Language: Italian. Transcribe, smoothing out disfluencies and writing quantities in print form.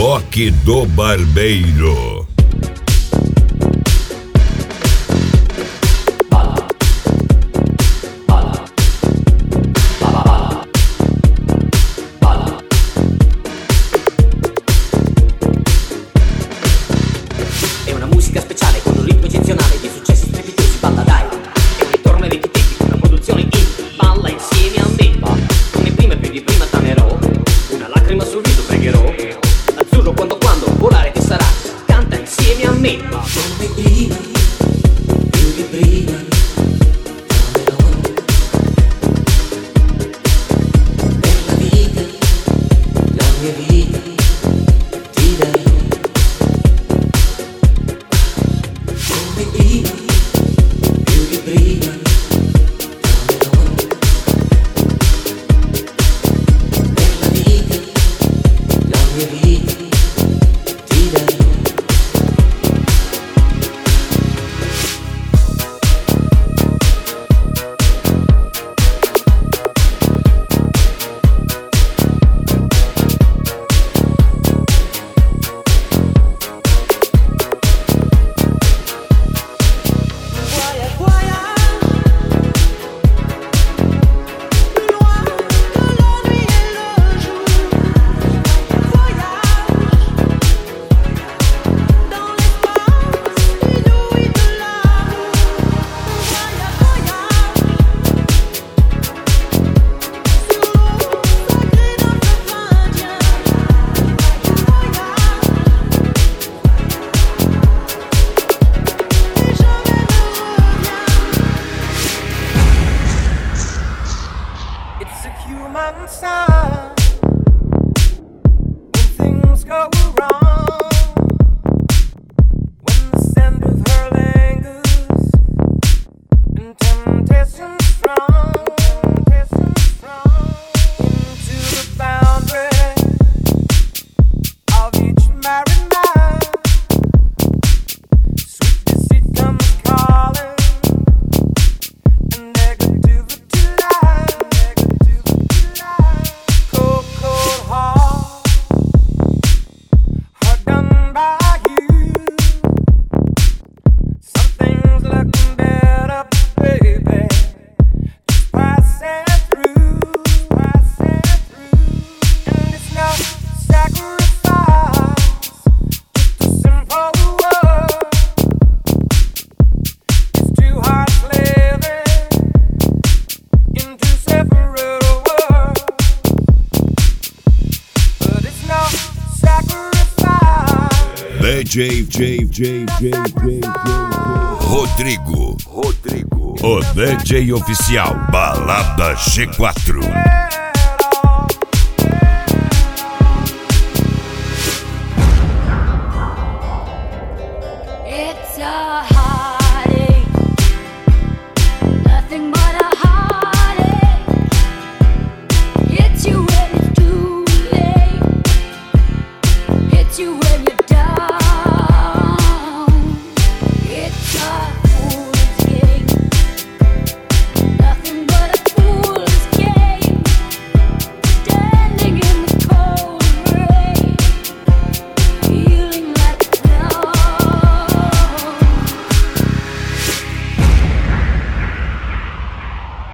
Boque do Barbeiro. È una musica speciale con un ritmo eccezionale di successi strepitosi, balla dai. È un ritorno ai vecchi tempi, una produzione indie, balla insieme a me. Come prima e più di prima t'amerò, una lacrima sul viso pregherò. Azzurro quando volare che sarà, canta insieme a me. Come prima, più di prima t'amerò. Per la vita, la mia vita ti darò. Come prima, più di prima t'amerò. Per la vita, la mia vita ti darò. It's a human sign when things go wrong, when the scent of her lingers and temptation strong, into the boundary of each married man. Sweet deceit comes calling, and negativity lies. Cold, cold heart, hard done by you. Something's looking better, baby. Just pass it through. And it's no sacrifice, just a simple word. It's two hearts living in two separate worlds. But it's no sacrifice. DJ Rodrigo, o DJ oficial Balada G4.